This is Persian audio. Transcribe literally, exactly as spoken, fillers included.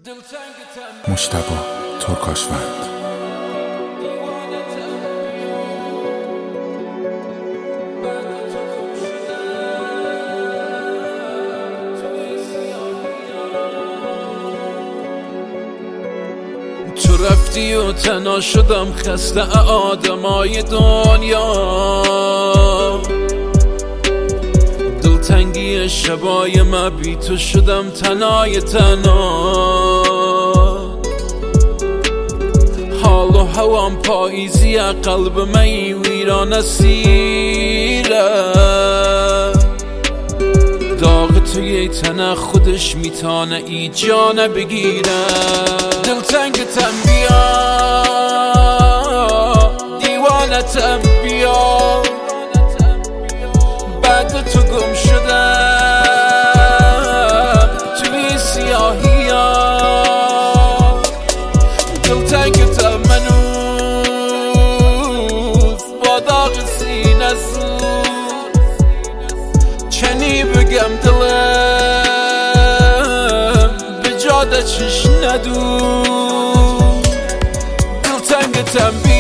مجتبی ترکاشوند. تو رفتی و تنها شدم، خسته آدمای دنیا، دلتنگی شبای ما بی تو شدم تنهای تنها. حال و هوام پاییزی، قلب من ویران اسیره، داغ توی تنه خودش میتانه ای جانه بگیره. دلتنگتم بیا، دیوانتم بیا، بعد تو گم شدم توی سیاهی ها. دلتنگتم منوز با داغ سینه سوز، چنی بگم دلم به جاده چش ندو. دلتنگتم بیا